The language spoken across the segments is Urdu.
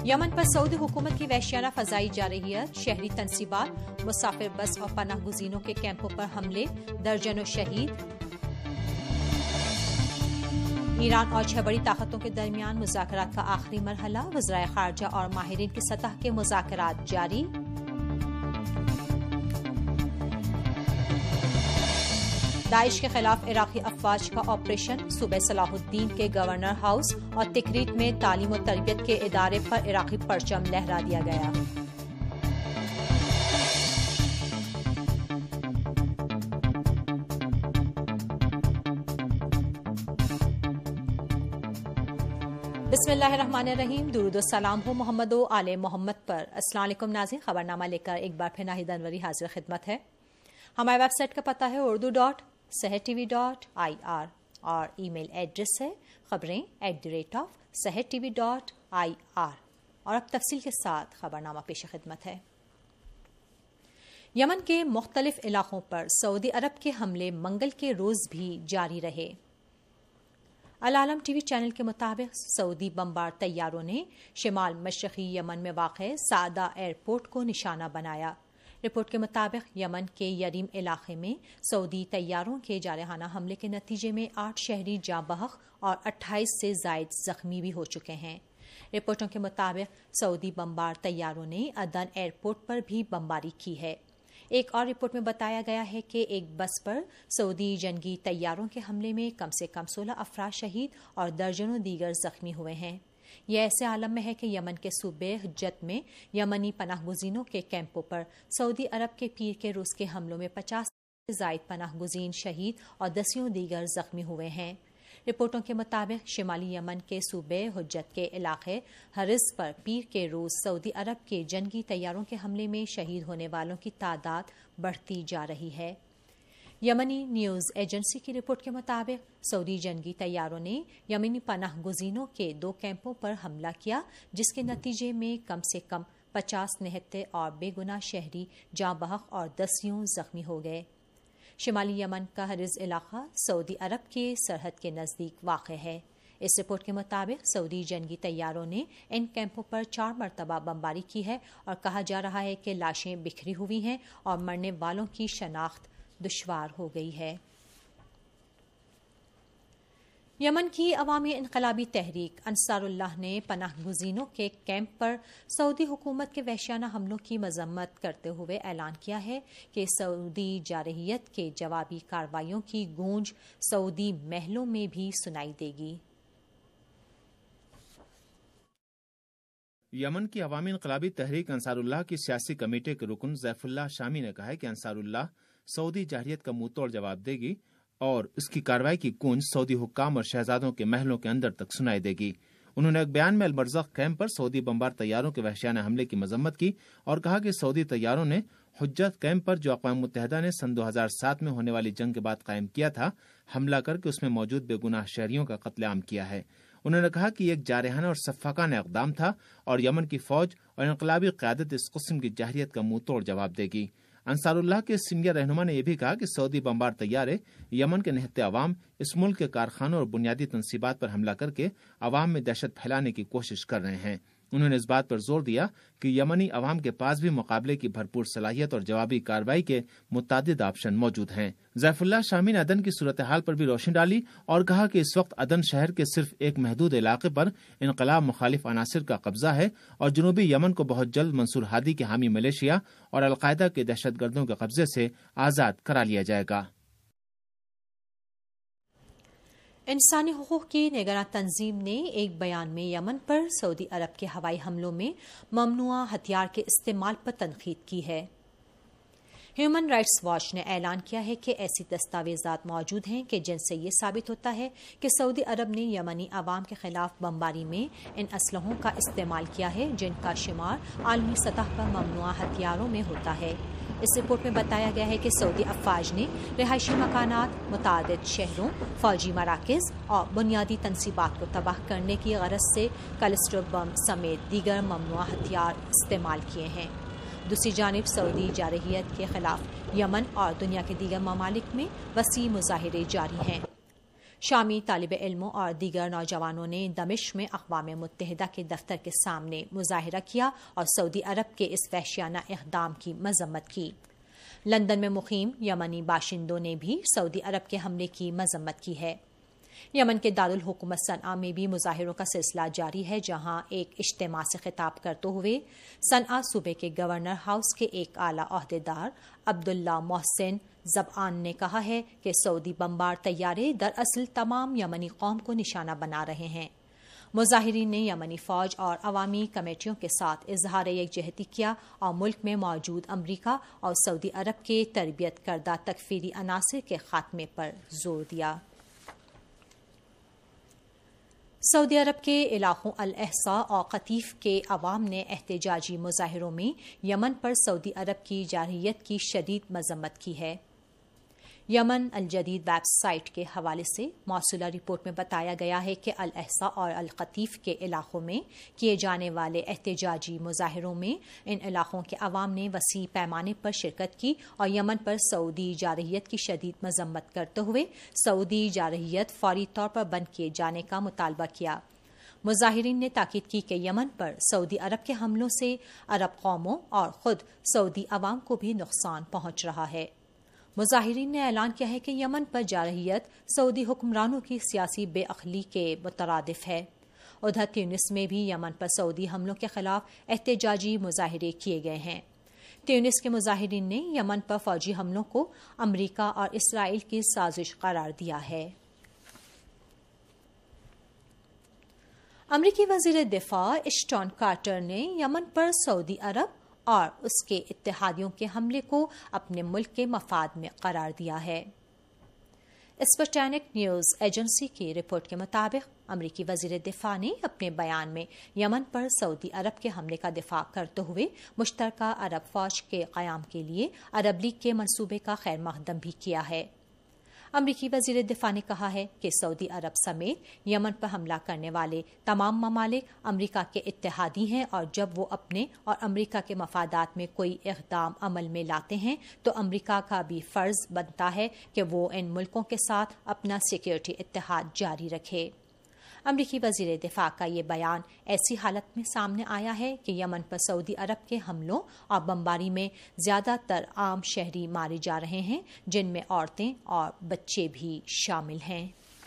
یمن پر سعودی حکومت کی وحشیانہ فضائی جارحیت، شہری تنصیبات، مسافر بس اور پناہ گزینوں کے کیمپوں پر حملے، درجنوں شہید۔ ایران اور 6 بڑی طاقتوں کے درمیان مذاکرات کا آخری مرحلہ، وزرائے خارجہ اور ماہرین کی سطح کے مذاکرات جاری۔ داعش کے خلاف عراقی افواج کا آپریشن، صوبہ صلاح الدین کے گورنر ہاؤس اور تکریت میں تعلیم و تربیت کے ادارے پر عراقی پرچم لہرا دیا گیا۔ بسم اللہ الرحمن الرحیم، درود و سلام ہو محمد و آل محمد پر۔ السلام علیکم ناظرین، خبرنامہ لے کر ایک بار پھر ناہید انوری حاضر خدمت ہے۔ ہمارے ویب سائٹ کا پتہ ہے urdu.sehertv.ir اور ای میل ایڈریس ہے خبریں@sehertv.ir۔ اور اب تفصیل کے ساتھ خبرنامہ پیش خدمت ہے۔ یمن کے مختلف علاقوں پر سعودی عرب کے حملے منگل کے روز بھی جاری رہے۔ العالم ٹی وی چینل کے مطابق سعودی بمبار طیاروں نے شمال مشرقی یمن میں واقع سعدہ ایئرپورٹ کو نشانہ بنایا۔ رپورٹ کے مطابق یمن کے یریم علاقے میں سعودی طیاروں کے جارحانہ حملے کے نتیجے میں 8 شہری جاں بحق اور 28 سے زائد زخمی بھی ہو چکے ہیں۔ رپورٹوں کے مطابق سعودی بمبار طیاروں نے عدن ایئرپورٹ پر بھی بمباری کی ہے۔ ایک اور رپورٹ میں بتایا گیا ہے کہ ایک بس پر سعودی جنگی طیاروں کے حملے میں کم سے کم 16 افراد شہید اور درجنوں دیگر زخمی ہوئے ہیں۔ یہ ایسے عالم میں ہے کہ یمن کے صوبے حجت میں یمنی پناہ گزینوں کے کیمپوں پر سعودی عرب کے پیر کے روز کے حملوں میں 50 سے زائد پناہ گزین شہید اور دسیوں دیگر زخمی ہوئے ہیں۔ رپورٹوں کے مطابق شمالی یمن کے صوبے حجت کے علاقے حرز پر پیر کے روز سعودی عرب کے جنگی طیاروں کے حملے میں شہید ہونے والوں کی تعداد بڑھتی جا رہی ہے۔ یمنی نیوز ایجنسی کی رپورٹ کے مطابق سعودی جنگی طیاروں نے یمنی پناہ گزینوں کے 2 کیمپوں پر حملہ کیا، جس کے نتیجے میں کم سے کم 50 نہتے اور بے گناہ شہری جاں بحق اور دسیوں زخمی ہو گئے۔ شمالی یمن کا حرز علاقہ سعودی عرب کے سرحد کے نزدیک واقع ہے۔ اس رپورٹ کے مطابق سعودی جنگی طیاروں نے ان کیمپوں پر 4 مرتبہ بمباری کی ہے اور کہا جا رہا ہے کہ لاشیں بکھری ہوئی ہیں اور مرنے والوں کی شناخت دشوار ہو گئی ہے۔ یمن کی عوامی انقلابی تحریک انصار اللہ نے پناہ گزینوں کے کیمپ پر سعودی حکومت کے وحشیانہ حملوں کی مذمت کرتے ہوئے اعلان کیا ہے کہ سعودی جارحیت کے جوابی کارروائیوں کی گونج سعودی محلوں میں بھی سنائی دے گی۔ یمن کی عوامی انقلابی تحریک انصار اللہ کی سیاسی کمیٹی کے رکن ضیف اللہ شامی نے کہا ہے کہ انصار اللہ سعودی جارحیت کا منہ توڑ جواب دے گی اور اس کی کارروائی کی گونج سعودی حکام اور شہزادوں کے محلوں کے اندر تک سنائی دے گی۔ انہوں نے ایک بیان میں المرزق کیمپ پر سعودی بمبار طیاروں کے وحشیانہ حملے کی مذمت کی اور کہا کہ سعودی طیاروں نے حجت کیمپ پر جو اقوام متحدہ نے سن 2007 میں ہونے والی جنگ کے بعد قائم کیا تھا، حملہ کر کے اس میں موجود بے گناہ شہریوں کا قتل عام کیا ہے۔ انہوں نے کہا کہ یہ ایک جارحانہ اور سفاکانہ اقدام تھا اور یمن کی فوج اور انقلابی قیادت اس قسم کی جارحیت کا منہ توڑ جواب دے گی۔ انصار اللہ کے سینئر رہنما نے یہ بھی کہا کہ سعودی بمبار طیارے یمن کے نہتے عوام، اس ملک کے کارخانوں اور بنیادی تنصیبات پر حملہ کر کے عوام میں دہشت پھیلانے کی کوشش کر رہے ہیں۔ انہوں نے اس بات پر زور دیا کہ یمنی عوام کے پاس بھی مقابلے کی بھرپور صلاحیت اور جوابی کارروائی کے متعدد آپشن موجود ہیں۔ ضیف اللہ شامی نے عدن کی صورتحال پر بھی روشنی ڈالی اور کہا کہ اس وقت عدن شہر کے صرف ایک محدود علاقے پر انقلاب مخالف عناصر کا قبضہ ہے اور جنوبی یمن کو بہت جلد منصور ہادی کے حامی ملیشیا اور القاعدہ کے دہشت گردوں کے قبضے سے آزاد کرا لیا جائے گا۔ انسانی حقوق کی نگراں تنظیم نے ایک بیان میں یمن پر سعودی عرب کے ہوائی حملوں میں ممنوعہ ہتھیار کے استعمال پر تنقید کی ہے۔ ہیومن رائٹس واچ نے اعلان کیا ہے کہ ایسی دستاویزات موجود ہیں کہ جن سے یہ ثابت ہوتا ہے کہ سعودی عرب نے یمنی عوام کے خلاف بمباری میں ان اسلحوں کا استعمال کیا ہے جن کا شمار عالمی سطح پر ممنوعہ ہتھیاروں میں ہوتا ہے۔ اس رپورٹ میں بتایا گیا ہے کہ سعودی افواج نے رہائشی مکانات، متعدد شہروں، فوجی مراکز اور بنیادی تنصیبات کو تباہ کرنے کی غرض سے کلسٹر بم سمیت دیگر ممنوعہ ہتھیار استعمال کیے ہیں۔ دوسری جانب سعودی جارحیت کے خلاف یمن اور دنیا کے دیگر ممالک میں وسیع مظاہرے جاری ہیں۔ شامی طالب علموں اور دیگر نوجوانوں نے دمشق میں اقوام متحدہ کے دفتر کے سامنے مظاہرہ کیا اور سعودی عرب کے اس وحشیانہ اقدام کی مذمت کی۔ لندن میں مقیم یمنی باشندوں نے بھی سعودی عرب کے حملے کی مذمت کی ہے۔ یمن کے دارالحکومت صنعا میں بھی مظاہروں کا سلسلہ جاری ہے، جہاں ایک اجتماع سے خطاب کرتے ہوئے صنعا صوبے کے گورنر ہاؤس کے ایک اعلی عہدیدار عبداللہ محسن زبان نے کہا ہے کہ سعودی بمبار طیارے دراصل تمام یمنی قوم کو نشانہ بنا رہے ہیں۔ مظاہرین نے یمنی فوج اور عوامی کمیٹیوں کے ساتھ اظہار یکجہتی کیا اور ملک میں موجود امریکہ اور سعودی عرب کے تربیت کردہ تکفیری عناصر کے خاتمے پر زور دیا۔ سعودی عرب کے علاقوں الاحسا اور قطیف کے عوام نے احتجاجی مظاہروں میں یمن پر سعودی عرب کی جارحیت کی شدید مذمت کی ہے۔ یمن الجدید ویب سائٹ کے حوالے سے موصولہ رپورٹ میں بتایا گیا ہے کہ الاحسا اور القطیف کے علاقوں میں کیے جانے والے احتجاجی مظاہروں میں ان علاقوں کے عوام نے وسیع پیمانے پر شرکت کی اور یمن پر سعودی جارحیت کی شدید مذمت کرتے ہوئے سعودی جارحیت فوری طور پر بند کیے جانے کا مطالبہ کیا۔ مظاہرین نے تاکید کی کہ یمن پر سعودی عرب کے حملوں سے عرب قوموں اور خود سعودی عوام کو بھی نقصان پہنچ رہا ہے۔ مظاہرین نے اعلان کیا ہے کہ یمن پر جارحیت سعودی حکمرانوں کی سیاسی بے عقلی کے مترادف ہے۔ ادھر تیونس میں بھی یمن پر سعودی حملوں کے خلاف احتجاجی مظاہرے کیے گئے ہیں۔ تیونس کے مظاہرین نے یمن پر فوجی حملوں کو امریکہ اور اسرائیل کی سازش قرار دیا ہے۔ امریکی وزیر دفاع اشٹون کارٹر نے یمن پر سعودی عرب اور اس کے اتحادیوں کے حملے کو اپنے ملک کے مفاد میں قرار دیا ہے۔ اسپوٹنک نیوز ایجنسی کی رپورٹ کے مطابق امریکی وزیر دفاع نے اپنے بیان میں یمن پر سعودی عرب کے حملے کا دفاع کرتے ہوئے مشترکہ عرب فوج کے قیام کے لیے عرب لیگ کے منصوبے کا خیر مقدم بھی کیا ہے۔ امریکی وزیر دفاع نے کہا ہے کہ سعودی عرب سمیت یمن پر حملہ کرنے والے تمام ممالک امریکہ کے اتحادی ہیں اور جب وہ اپنے اور امریکہ کے مفادات میں کوئی اقدام عمل میں لاتے ہیں تو امریکہ کا بھی فرض بنتا ہے کہ وہ ان ملکوں کے ساتھ اپنا سیکیورٹی اتحاد جاری رکھے۔ امریکی وزیر دفاع کا یہ بیان ایسی حالت میں سامنے آیا ہے کہ یمن پر سعودی عرب کے حملوں اور بمباری میں زیادہ تر عام شہری مارے جا رہے ہیں، جن میں عورتیں اور بچے بھی شامل ہیں۔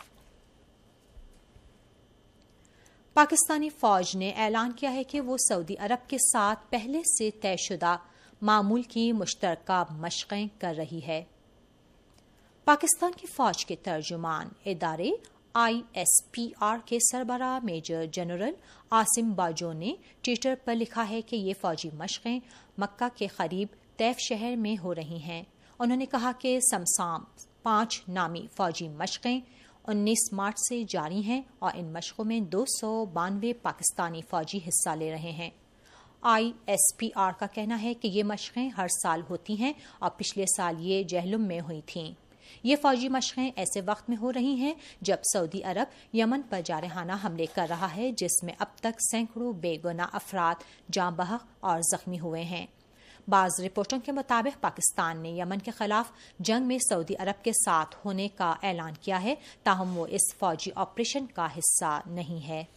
پاکستانی فوج نے اعلان کیا ہے کہ وہ سعودی عرب کے ساتھ پہلے سے طے شدہ معمول کی مشترکہ مشقیں کر رہی ہے۔ پاکستان کی فوج کے ترجمان ادارے ISPR کے سربراہ میجر جنرل عاصم باجو نے ٹویٹر پر لکھا ہے کہ یہ فوجی مشقیں مکہ کے قریب طیف شہر میں ہو رہی ہیں۔ انہوں نے کہا کہ سمسام 5 نامی فوجی مشقیں 19 مارچ سے جاری ہیں اور ان مشقوں میں 292 پاکستانی فوجی حصہ لے رہے ہیں۔ ISPR کا کہنا ہے کہ یہ مشقیں ہر سال ہوتی ہیں اور پچھلے سال یہ جہلم میں ہوئی تھیں۔ یہ فوجی مشقیں ایسے وقت میں ہو رہی ہیں جب سعودی عرب یمن پر جارحانہ حملے کر رہا ہے، جس میں اب تک سینکڑوں بے گناہ افراد جاں بحق اور زخمی ہوئے ہیں۔ بعض رپورٹوں کے مطابق پاکستان نے یمن کے خلاف جنگ میں سعودی عرب کے ساتھ ہونے کا اعلان کیا ہے، تاہم وہ اس فوجی آپریشن کا حصہ نہیں ہے۔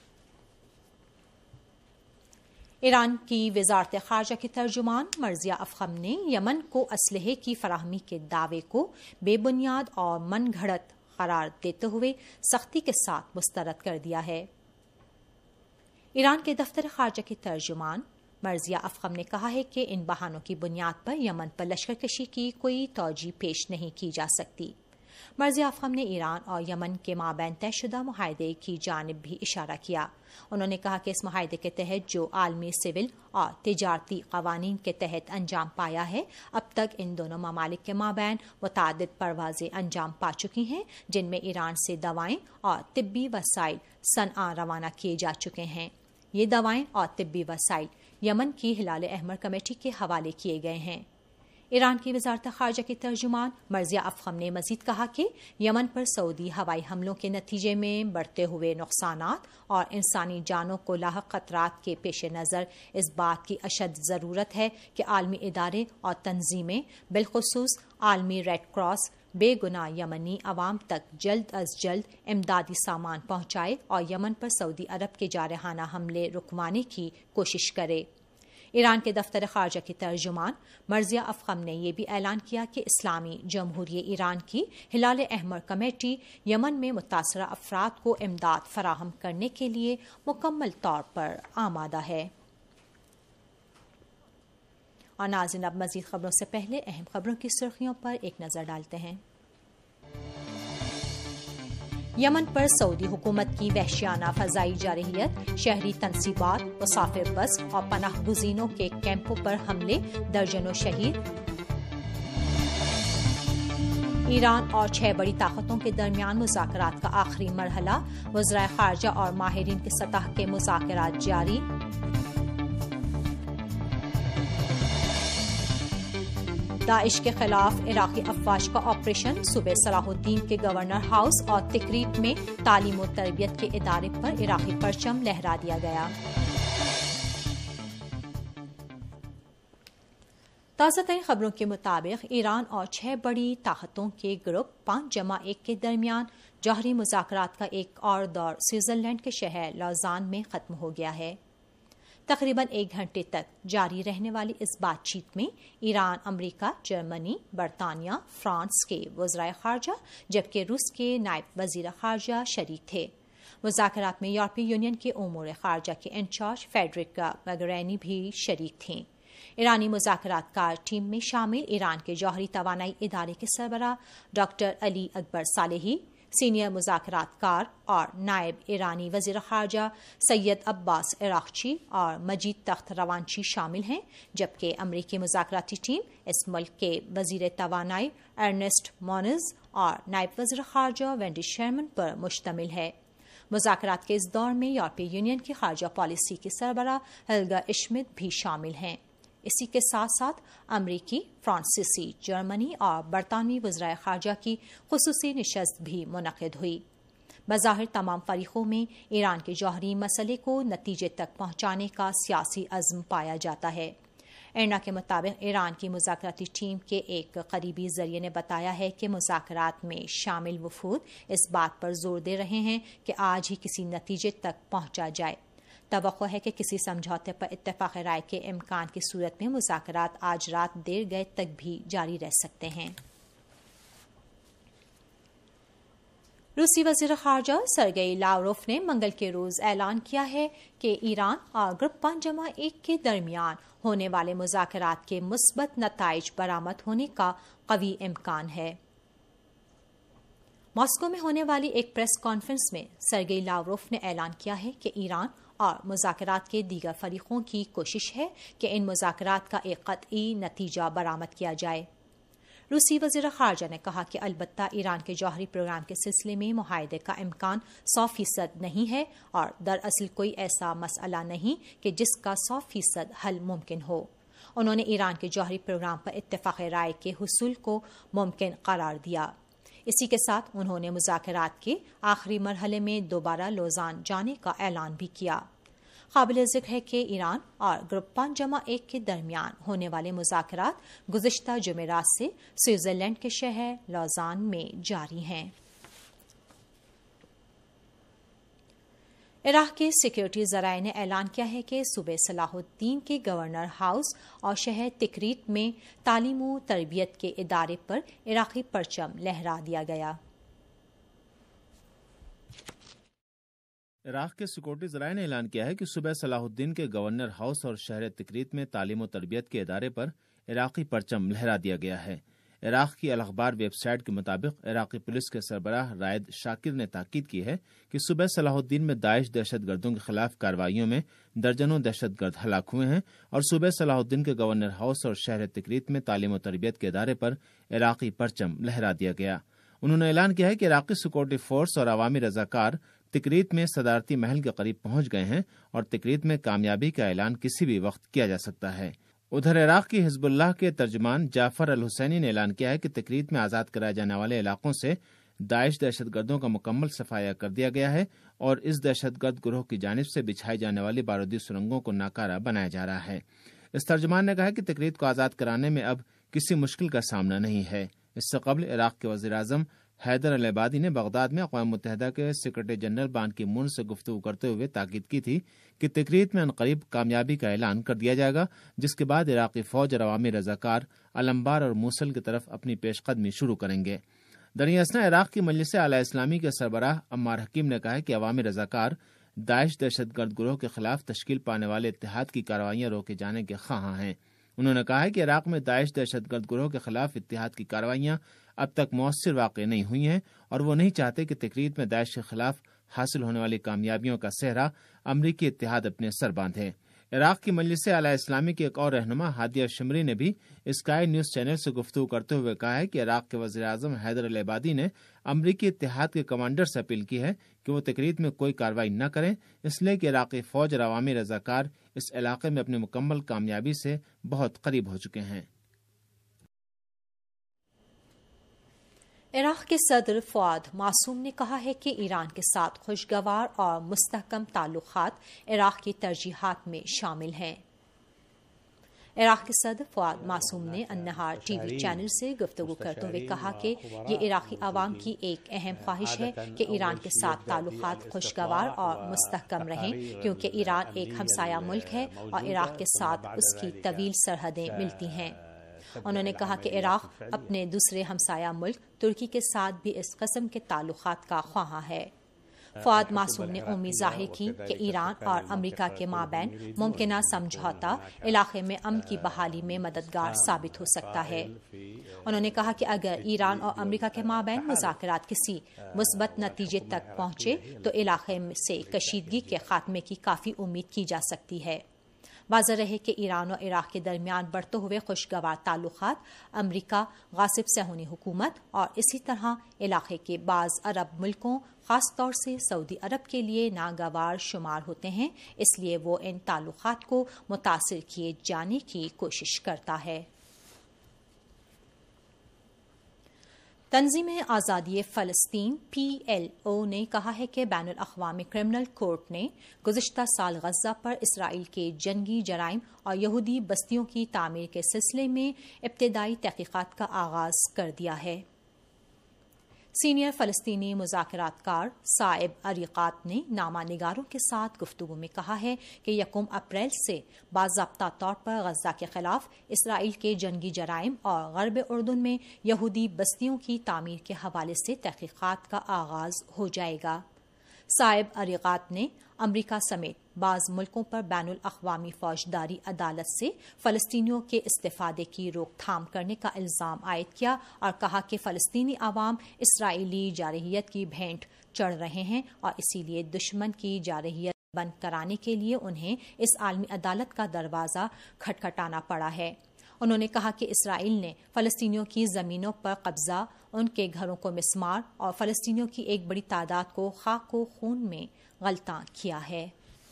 ایران کی وزارت خارجہ کے ترجمان مرضیہ افخم نے یمن کو اسلحے کی فراہمی کے دعوے کو بے بنیاد اور من گھڑت قرار دیتے ہوئے سختی کے ساتھ مسترد کر دیا ہے۔ ایران کے دفتر خارجہ کے ترجمان مرضیہ افخم نے کہا ہے کہ ان بہانوں کی بنیاد پر یمن پر لشکر کشی کی کوئی توجیہ پیش نہیں کی جا سکتی۔ مرضیہ افخم نے ایران اور یمن کے مابین طے شدہ معاہدے کی جانب بھی اشارہ کیا۔ انہوں نے کہا کہ اس معاہدے کے تحت جو عالمی سول اور تجارتی قوانین کے تحت انجام پایا ہے، اب تک ان دونوں ممالک کے مابین متعدد پروازیں انجام پا چکی ہیں، جن میں ایران سے دوائیں اور طبی وسائل صنعا روانہ کیے جا چکے ہیں۔ یہ دوائیں اور طبی وسائل یمن کی ہلال احمر کمیٹی کے حوالے کیے گئے ہیں۔ ایران کی وزارت خارجہ کے ترجمان مرضیہ افخم نے مزید کہا کہ یمن پر سعودی ہوائی حملوں کے نتیجے میں بڑھتے ہوئے نقصانات اور انسانی جانوں کو لاحق خطرات کے پیش نظر اس بات کی اشد ضرورت ہے کہ عالمی ادارے اور تنظیمیں، بالخصوص عالمی ریڈ کراس، بے گناہ یمنی عوام تک جلد از جلد امدادی سامان پہنچائے اور یمن پر سعودی عرب کے جارحانہ حملے رکوانے کی کوشش کرے۔ ایران کے دفتر خارجہ کے ترجمان مرضیہ افخم نے یہ بھی اعلان کیا کہ اسلامی جمہوریہ ایران کی ہلال احمر کمیٹی یمن میں متاثرہ افراد کو امداد فراہم کرنے کے لیے مکمل طور پر آمادہ ہے۔ اور ناظرین، اب مزید خبروں سے پہلے اہم خبروں کی سرخیوں پر ایک نظر ڈالتے ہیں۔ یمن پر سعودی حکومت کی وحشیانہ فضائی جارحیت، شہری تنصیبات، مسافر بس اور پناہ گزینوں کے کیمپوں پر حملے، درجنوں شہید۔ ایران اور 6 بڑی طاقتوں کے درمیان مذاکرات کا آخری مرحلہ، وزرائے خارجہ اور ماہرین کی سطح کے مذاکرات جاری۔ داعش کے خلاف عراقی افواج کا آپریشن، صوبے صلاح الدین کے گورنر ہاؤس اور تکریت میں تعلیم و تربیت کے ادارے پر عراقی پرچم لہرا دیا گیا۔ تازہ ترین خبروں کے مطابق ایران اور 6 بڑی طاقتوں کے گروپ 5+1 کے درمیان جوہری مذاکرات کا ایک اور دور سوئٹزرلینڈ کے شہر لوزان میں ختم ہو گیا ہے۔ تقریباً 1 گھنٹے تک جاری رہنے والی اس بات چیت میں ایران، امریکہ، جرمنی، برطانیہ، فرانس کے وزرائے خارجہ جبکہ روس کے نائب وزیر خارجہ شریک تھے۔ مذاکرات میں یورپی یونین کے امور خارجہ کے انچارج فیڈریکا موگرینی بھی شریک تھیں۔ ایرانی مذاکرات کار ٹیم میں شامل ایران کے جوہری توانائی ادارے کے سربراہ ڈاکٹر علی اکبر صالحی، سینئر مذاکرات کار اور نائب ایرانی وزیر خارجہ سید عباس عراقچی اور مجید تخت روانچی شامل ہیں، جبکہ امریکی مذاکراتی ٹیم اس ملک کے وزیر توانائی ارنسٹ مونز اور نائب وزیر خارجہ وینڈی شرمن پر مشتمل ہے۔ مذاکرات کے اس دور میں یورپی یونین کی خارجہ پالیسی کی سربراہ ہیلگا اشمٹ بھی شامل ہیں۔ اسی کے ساتھ ساتھ امریکی، فرانسیسی، جرمنی اور برطانوی وزرائے خارجہ کی خصوصی نشست بھی منعقد ہوئی۔ بظاہر تمام فریقوں میں ایران کے جوہری مسئلے کو نتیجے تک پہنچانے کا سیاسی عزم پایا جاتا ہے۔ ایرنا کے مطابق ایران کی مذاکراتی ٹیم کے ایک قریبی ذریعے نے بتایا ہے کہ مذاکرات میں شامل وفود اس بات پر زور دے رہے ہیں کہ آج ہی کسی نتیجے تک پہنچا جائے۔ توقع ہے کہ کسی سمجھوتے پر اتفاق رائے کے امکان کی صورت میں مذاکرات آج رات دیر گئے تک بھی جاری رہ سکتے ہیں۔ روسی وزیر خارجہ سرگئی لاوروف نے منگل کے روز اعلان کیا ہے کہ ایران اور گروپ 5+1 کے درمیان ہونے والے مذاکرات کے مثبت نتائج برآمد ہونے کا قوی امکان ہے۔ ماسکو میں ہونے والی ایک پریس کانفرنس میں سرگئی لاوروف نے اعلان کیا ہے کہ ایران اور مذاکرات کے دیگر فریقوں کی کوشش ہے کہ ان مذاکرات کا ایک قطعی نتیجہ برآمد کیا جائے۔ روسی وزیر خارجہ نے کہا کہ البتہ ایران کے جوہری پروگرام کے سلسلے میں معاہدے کا امکان 100% نہیں ہے اور دراصل کوئی ایسا مسئلہ نہیں کہ جس کا 100% حل ممکن ہو۔ انہوں نے ایران کے جوہری پروگرام پر اتفاق رائے کے حصول کو ممکن قرار دیا۔ اسی کے ساتھ انہوں نے مذاکرات کے آخری مرحلے میں دوبارہ لوزان جانے کا اعلان بھی کیا۔ قابل ذکر ہے کہ ایران اور گروپ 5+1 کے درمیان ہونے والے مذاکرات گزشتہ جمعرات سے سوئٹزرلینڈ کے شہر لوزان میں جاری ہیں۔ عراق کے سیکیورٹی ذرائع نے اعلان کیا ہے کہ صوبے صلاح الدین کے گورنر ہاؤس اور شہر تکریت میں تعلیم و تربیت کے ادارے پر عراقی پرچم لہرا دیا گیا۔ عراق کے سیکورٹی ذرائع نے اعلان کیا ہے کہ صوبہ صلاح الدین کے گورنر ہاؤس اور شہر تکریت میں تعلیم و تربیت کے ادارے پر عراقی پرچم لہرا دیا گیا ہے۔ عراق کی الاخبار ویب سائٹ کے مطابق عراقی پولیس کے سربراہ رائد شاکر نے تاکید کی ہے کہ صوبہ صلاح الدین میں داعش دہشت گردوں کے خلاف کارروائیوں میں درجنوں دہشت گرد ہلاک ہوئے ہیں اور صوبہ صلاح الدین کے گورنر ہاؤس اور شہر تکریت میں تعلیم و تربیت کے ادارے پر عراقی پرچم لہرا دیا گیا۔ انہوں نے اعلان کیا ہے کہ عراقی سیکورٹی فورس اور عوامی رضاکار تکریت میں صدارتی محل کے قریب پہنچ گئے ہیں اور تکریت میں کامیابی کا اعلان کسی بھی وقت کیا جا سکتا ہے۔ ادھر عراق کی حزب اللہ کے ترجمان جعفر الحسینی نے اعلان کیا ہے کہ تکریت میں آزاد کرائے جانے والے علاقوں سے داعش دہشت گردوں کا مکمل صفایا کر دیا گیا ہے اور اس دہشت گرد گروہ کی جانب سے بچھائی جانے والی بارودی سرنگوں کو ناکارہ بنایا جا رہا ہے۔ اس ترجمان نے کہا کہ تکریت کو آزاد کرانے میں اب کسی مشکل کا سامنا نہیں ہے۔ اس سے قبل عراق کے وزیر اعظم حیدر العبادی نے بغداد میں اقوام متحدہ کے سیکرٹری جنرل بان کی مون سے گفتگو کرتے ہوئے تاکید کی تھی کہ تکریت میں عنقریب کامیابی کا اعلان کر دیا جائے گا، جس کے بعد عراقی فوج اور عوامی رضاکار الانبار اور موصل کی طرف اپنی پیش قدمی شروع کریں گے۔ درمیان اثنا عراق کی مجلس اعلیٰ اسلامی کے سربراہ عمار حکیم نے کہا کہ عوامی رضاکار داعش دہشت گرد گروہ کے خلاف تشکیل پانے والے اتحاد کی کارروائیاں روکے جانے کے خواہاں ہیں۔ انہوں نے کہا کہ عراق میں داعش دہشت گرد گروہ کے خلاف اتحاد کی کارروائیاں اب تک مؤثر واقع نہیں ہوئی ہیں، اور وہ نہیں چاہتے کہ تقریب میں داعش کے خلاف حاصل ہونے والی کامیابیوں کا صحرا امریکی اتحاد اپنے سر باندھے۔ عراق کی مجلس اعلیٰ اسلامی کے ایک اور رہنما ہادیہ شمری نے بھی اسکائی نیوز چینل سے گفتگو کرتے ہوئے کہا ہے کہ عراق کے وزیر اعظم حیدر العبادی نے امریکی اتحاد کے کمانڈر سے اپیل کی ہے کہ وہ تقریب میں کوئی کارروائی نہ کریں، اس لیے کہ عراقی فوج اور عوامی رضاکار اس علاقے میں اپنی مکمل کامیابی سے بہت قریب ہو چکے ہیں۔ عراق کے صدر فؤاد معصوم نے کہا ہے کہ ایران کے ساتھ خوشگوار اور مستحکم تعلقات عراق کی ترجیحات میں شامل ہیں۔ عراق کے صدر فؤاد معصوم نے النہار ٹی وی چینل سے گفتگو کرتے ہوئے کہا کہ یہ عراقی عوام کی ایک اہم خواہش ہے کہ ایران کے ساتھ تعلقات خوشگوار اور مستحکم رہیں، کیونکہ ایران ایک ہمسایہ ملک ہے اور عراق کے ساتھ اس کی طویل سرحدیں ملتی ہیں۔ انہوں نے کہا کہ عراق اپنے دوسرے ہمسایہ ملک ترکی کے ساتھ بھی اس قسم کے تعلقات کا خواہاں ہے۔ فؤاد معصوم نے امید ظاہر کی کہ ایران اور امریکہ کے مابین ممکنہ سمجھوتا علاقے میں امن کی بحالی میں مددگار ثابت ہو سکتا ہے۔ انہوں نے کہا کہ اگر ایران اور امریکہ کے مابین مذاکرات کسی مثبت نتیجے تک پہنچے تو علاقے سے کشیدگی کے خاتمے کی کافی امید کی جا سکتی ہے۔ واضح رہے کہ ایران اور عراق کے درمیان بڑھتے ہوئے خوشگوار تعلقات امریکہ، غاصب صہیونی حکومت اور اسی طرح علاقے کے بعض عرب ملکوں، خاص طور سے سعودی عرب کے لیے ناگوار شمار ہوتے ہیں، اس لیے وہ ان تعلقات کو متاثر کیے جانے کی کوشش کرتا ہے۔ تنظیم آزادی فلسطین PLO نے کہا ہے کہ بین الاقوامی کرمنل کورٹ نے گزشتہ سال غزہ پر اسرائیل کے جنگی جرائم اور یہودی بستیوں کی تعمیر کے سلسلے میں ابتدائی تحقیقات کا آغاز کر دیا ہے۔ سینئر فلسطینی مذاکرات کار صائب عریقات نے نامہ نگاروں کے ساتھ گفتگو میں کہا ہے کہ 1 اپریل سے باضابطہ طور پر غزہ کے خلاف اسرائیل کے جنگی جرائم اور غرب اردن میں یہودی بستیوں کی تعمیر کے حوالے سے تحقیقات کا آغاز ہو جائے گا۔ صائب عریقات نے امریکہ سمیت بعض ملکوں پر بین الاقوامی فوجداری عدالت سے فلسطینیوں کے استفادے کی روک تھام کرنے کا الزام عائد کیا اور کہا کہ فلسطینی عوام اسرائیلی جارحیت کی بھینٹ چڑھ رہے ہیں اور اسی لیے دشمن کی جارحیت بند کرانے کے لیے انہیں اس عالمی عدالت کا دروازہ کھٹکھٹانا پڑا ہے۔ انہوں نے کہا کہ اسرائیل نے فلسطینیوں کی زمینوں پر قبضہ، ان کے گھروں کو مسمار اور فلسطینیوں کی ایک بڑی تعداد کو خاک و خون میں غلطاں کیا ہے۔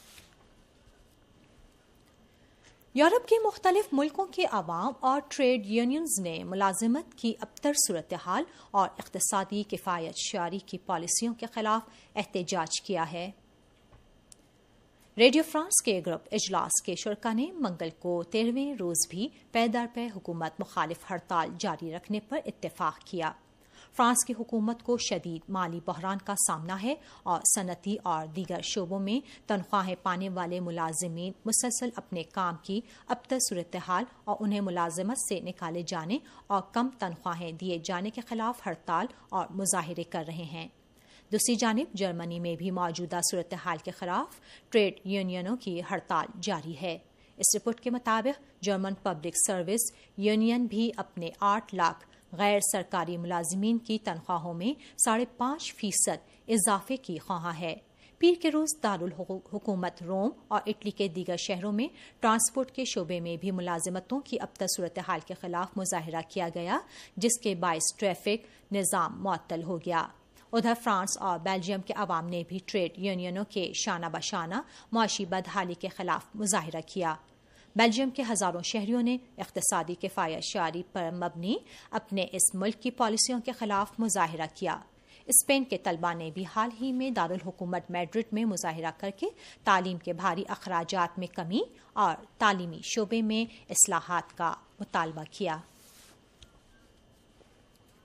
یورپ کے مختلف ملکوں کے عوام اور ٹریڈ یونینز نے ملازمت کی ابتر صورتحال اور اقتصادی کفایت شعاری کی پالیسیوں کے خلاف احتجاج کیا ہے۔ ریڈیو فرانس کے گروپ اجلاس کے شرکاء نے منگل کو 13ویں روز بھی پے در پے حکومت مخالف ہڑتال جاری رکھنے پر اتفاق کیا۔ فرانس کی حکومت کو شدید مالی بحران کا سامنا ہے اور صنعتی اور دیگر شعبوں میں تنخواہیں پانے والے ملازمین مسلسل اپنے کام کی ابتر صورتحال اور انہیں ملازمت سے نکالے جانے اور کم تنخواہیں دیے جانے کے خلاف ہڑتال اور مظاہرے کر رہے ہیں۔ دوسری جانب جرمنی میں بھی موجودہ صورتحال کے خلاف ٹریڈ یونینوں کی ہڑتال جاری ہے۔ اس رپورٹ کے مطابق جرمن پبلک سروس یونین بھی اپنے 8 لاکھ غیر سرکاری ملازمین کی تنخواہوں میں 5.5% اضافے کی خواہاں ہے۔ پیر کے روز دارالحکومت روم اور اٹلی کے دیگر شہروں میں ٹرانسپورٹ کے شعبے میں بھی ملازمتوں کی ابتر صورتحال کے خلاف مظاہرہ کیا گیا، جس کے باعث ٹریفک نظام معطل ہو گیا۔ ادھر فرانس اور بیلجیم کے عوام نے بھی ٹریڈ یونینوں کے شانہ بشانہ معاشی بدحالی کے خلاف مظاہرہ کیا۔ بیلجیم کے ہزاروں شہریوں نے اقتصادی کفایت شعاری پر مبنی اپنے اس ملک کی پالیسیوں کے خلاف مظاہرہ کیا۔ اسپین کے طلبہ نے بھی حال ہی میں دارالحکومت میڈرڈ میں مظاہرہ کر کے تعلیم کے بھاری اخراجات میں کمی اور تعلیمی شعبے میں اصلاحات کا مطالبہ کیا۔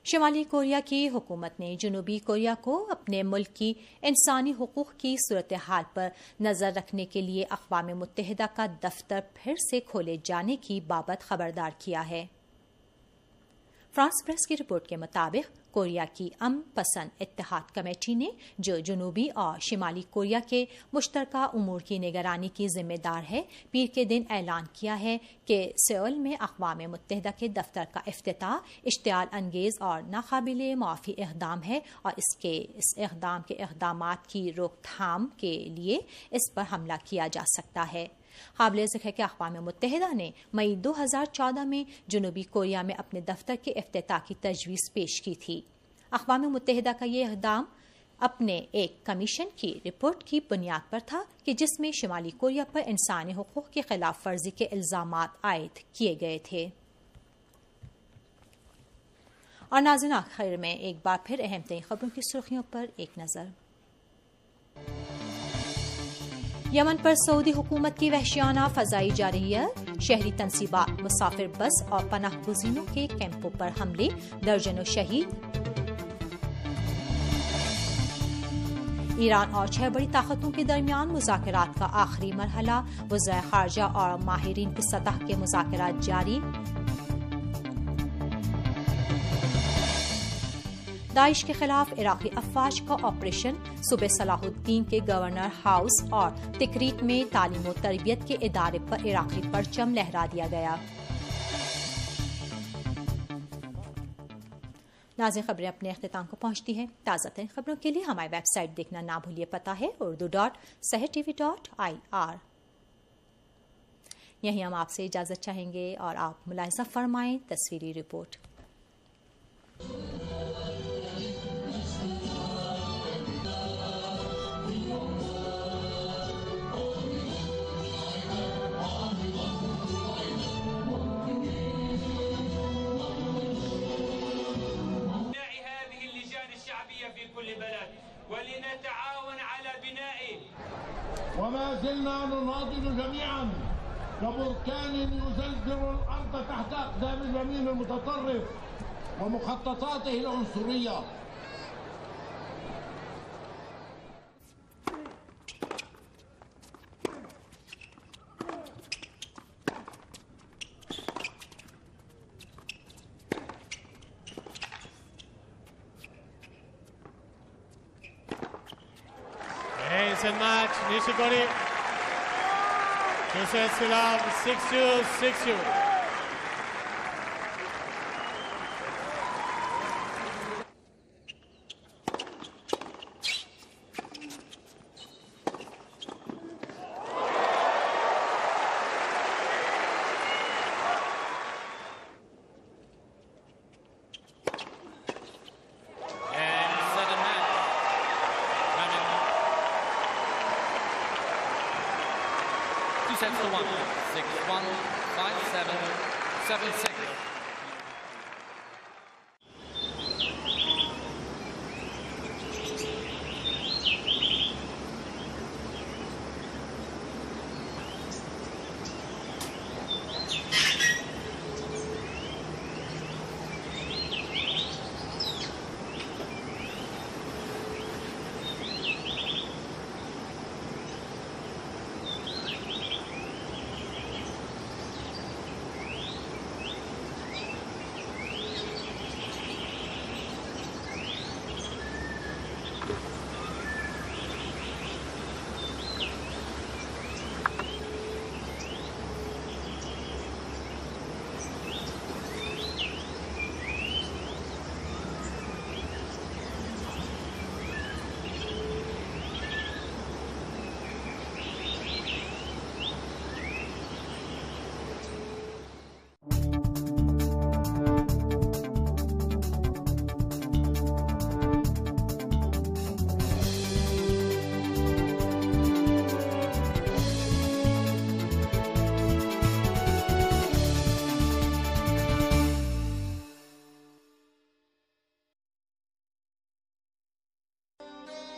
شمالی کوریا کی حکومت نے جنوبی کوریا کو اپنے ملک کی انسانی حقوق کی صورتحال پر نظر رکھنے کے لیے اقوام متحدہ کا دفتر پھر سے کھولے جانے کی بابت خبردار کیا ہے۔ فرانس پریس کی رپورٹ کے مطابق کوریا کی امن پسند اتحاد کمیٹی نے جو جنوبی اور شمالی کوریا کے مشترکہ امور کی نگرانی کی ذمہ دار ہے، پیر کے دن اعلان کیا ہے کہ سیول میں اقوام متحدہ کے دفتر کا افتتاح اشتعال انگیز اور ناقابل معافی اقدام ہے اور اس اقدام کے اقدامات کی روک تھام کے لیے اس پر حملہ کیا جا سکتا ہے۔ قابل ذکر ہے کہ اقوام متحدہ نے مئی 2014 میں جنوبی کوریا میں اپنے دفتر کے افتتاح کی تجویز پیش کی تھی۔ اقوام متحدہ کا یہ اقدام اپنے ایک کمیشن کی رپورٹ کی بنیاد پر تھا کہ جس میں شمالی کوریا پر انسانی حقوق کی خلاف ورزی کے الزامات عائد کیے گئے تھے۔ اور ناظرین، آخر میں ایک بار پھر اہم ترین خبروں کی سرخیوں پر ایک نظر۔ یمن پر سعودی حکومت کی وحشیانہ فضائی جارحیت، شہری تنصیبات، مسافر بس اور پناہ گزینوں کے کیمپوں پر حملے، درجنوں شہید۔ ایران اور 6 بڑی طاقتوں کے درمیان مذاکرات کا آخری مرحلہ، وزراء خارجہ اور ماہرین کی سطح کے مذاکرات جاری۔ داعش کے خلاف عراقی افواج کا آپریشن، صوبہ صلاح الدین کے گورنر ہاؤس اور تکریت میں تعلیم و تربیت کے ادارے پر عراقی پرچم لہرا دیا گیا۔ ناظرین، خبریں اپنے اختتام کو پہنچتی ہیں۔ تازہ ترین خبروں کے لیے ہماری ویب سائٹ دیکھنا نہ بھولیے، پتہ ہے urdu.sehertv.ir۔ یہیں ہم آپ سے اجازت چاہیں گے اور آپ ملاحظہ فرمائیں تصویری رپورٹ۔ وما زلنا نناضل جميعا كبركان يزلزل الأرض تحت أقدام اليمين المتطرف ومخططاته العنصرية. It's a match, Nishikori. Two sets to love, 6-2, 6-2. Sets to 1, 6-1, 5-7, 7-6.